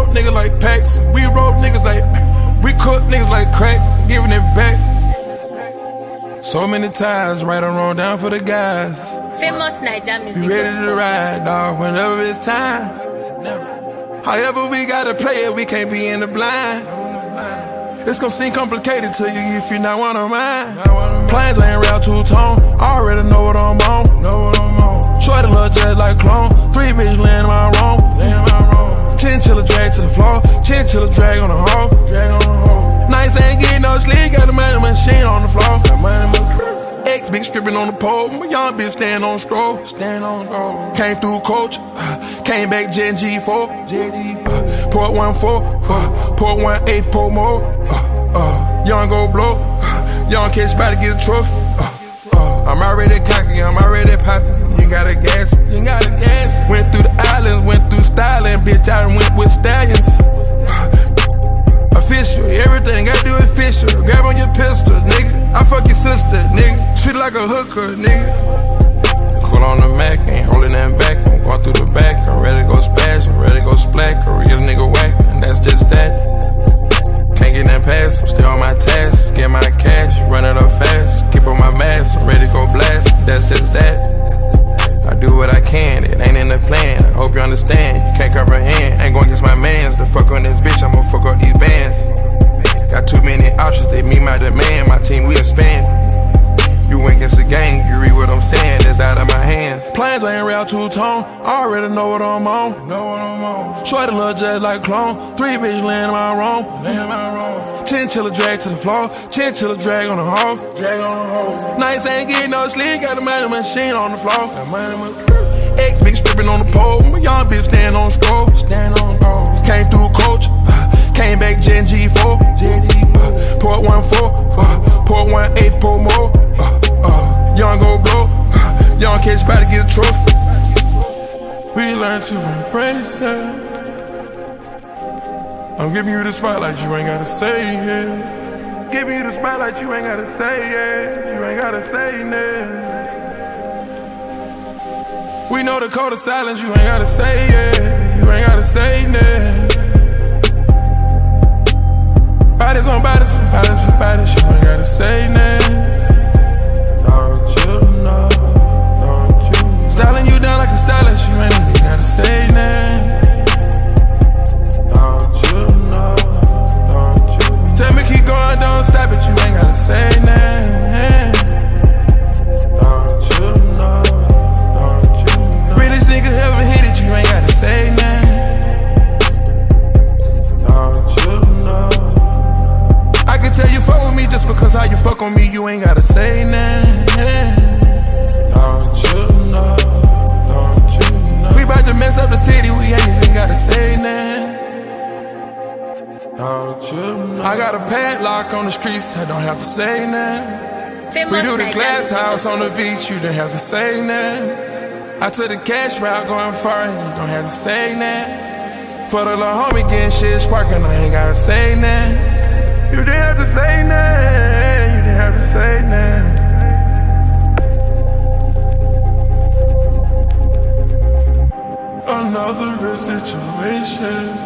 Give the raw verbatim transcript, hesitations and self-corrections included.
roll niggas like packs. We roll niggas like, we cook niggas like crack, giving it back. So many times, right or wrong, down for the guys. Famous Naija music. We ready to ride, dog, whenever it's time. However we gotta play it, we can't be in the blind. It's gon' seem complicated to you if you not one of mine. Planes ain't real two-tone, I already know what I'm on. Shorty look just like clone, three bitch laying my wrong. Chinchilla drag to the floor, chinchilla drag on the hole. Nights ain't getting no sleep, got the money machine on the floor. X big stripping on the pole, my young bitch stand on stroll. Stand on stroll. Came through coach, uh, came back Gen G four. Gen G four. Uh, port one four, uh, port one eight, pour more. Uh, uh, young go blow, uh, young catch about to get a trophy. Uh, uh, I'm already cocky, I'm already poppin'. You gotta gas, you gotta gas. Went through the islands, went through styling, bitch. I done went with stallions. Uh, official, everything gotta do official. Grab on your pistol, nigga. I fuck your sister, nigga. Treat her like a hooker, nigga. Cool on the Mac, ain't holding that back. I'm going through the back, I'm ready to go splash, I'm ready to go splat. A real nigga whack, and that's just that. Can't get that pass, I'm still on my task. Get my cash, run it up fast. Keep on my mask, I'm ready to go blast. That's just that. I do what I can, it ain't in the plan. I hope you understand, you can't comprehend. Ain't going against my mans, the fuck on this bitch, I'm gonna fuck up these bands. Got too many options, they meet my demand. My team, we expand. You ain't against the gang, you read what I'm saying, it's out of my hands. Plans ain't real two-tone, I already know what I'm on. Know what I'm on. Shorty look just like clone, three bitch laying my wrong. Laying my wrong. Chinchilla drag to the floor, chinchilla drag on the hole. Drag on the hole. Nights ain't getting no sleep, got the money machine on the floor. X big stripping on the pole, my young bitch stand on stroll. Stand on stroll. Came through coach, uh, came back Gen G four. Gen G four. Uh, port one four, uh, port one eight, pour more. Uh, uh, young go blow, uh, young catch about to get a trophy. We learn to embrace it. I'm giving you the spotlight, you ain't gotta say it. Giving you the spotlight, you ain't gotta say it. You ain't gotta say it. We know the code of silence, you ain't gotta say it. You ain't gotta say it. Bodies on bodies, bodies for bodies, you ain't gotta say it. Don't you know, don't you know. Styling you down like a stylist, you ain't even gotta say that. Don't you know, don't you know. Tell me keep going, don't stop it, you ain't gotta say that. Don't you know, don't you know. Realest nigga ever hit it, you ain't gotta say that. Don't you know. I can tell you fuck with me just because how you fuck on me, you ain't gotta say that. Don't you know, don't you know. We bout to mess up the city, we ain't even gotta say that. Don't you know. I got a padlock on the streets, I don't have to say that. Famous We do the Naija glass music. house on the beach, you didn't have to say that. I took the cash route going far, you don't have to say that. For the little homie getting shit sparking, I ain't gotta say that. You didn't have to say that, you didn't have to say that. Another real situation.